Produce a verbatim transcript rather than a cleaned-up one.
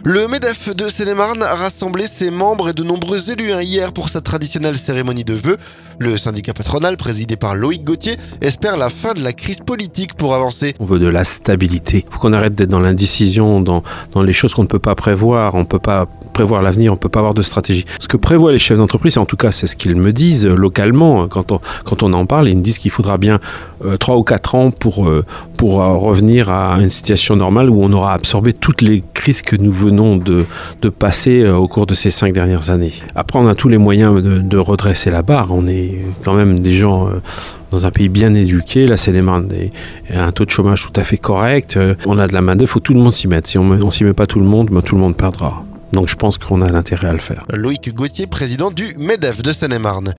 Le MEDEF de Seine-et-Marne a rassemblé ses membres et de nombreux élus hein, hier pour sa traditionnelle cérémonie de vœux. Le syndicat patronal, présidé par Loïc Gauthier, espère la fin de la crise politique pour avancer. On veut de la stabilité. Il faut qu'on arrête d'être dans l'indécision, dans, dans les choses qu'on ne peut pas prévoir. On ne peut pas prévoir l'avenir, on ne peut pas avoir de stratégie. Ce que prévoient les chefs d'entreprise, en tout cas c'est ce qu'ils me disent localement, quand on, quand on en parle, ils me disent qu'il faudra bien euh, trois ou quatre ans pour, euh, pour euh, revenir à une situation normale où on aura absorbé toutes les crises que nous venons de, de passer euh, au cours de ces cinq dernières années. Après, on a tous les moyens de, de redresser la barre. On est quand même des gens... Euh, dans un pays bien éduqué, la Seine-et-Marne a un taux de chômage tout à fait correct, on a de la main-d'œuvre, il faut tout le monde s'y mettre. Si on ne s'y met pas tout le monde, ben tout le monde perdra. Donc je pense qu'on a l'intérêt à le faire. Loïc Gauthier, président du MEDEF de Seine-et-Marne.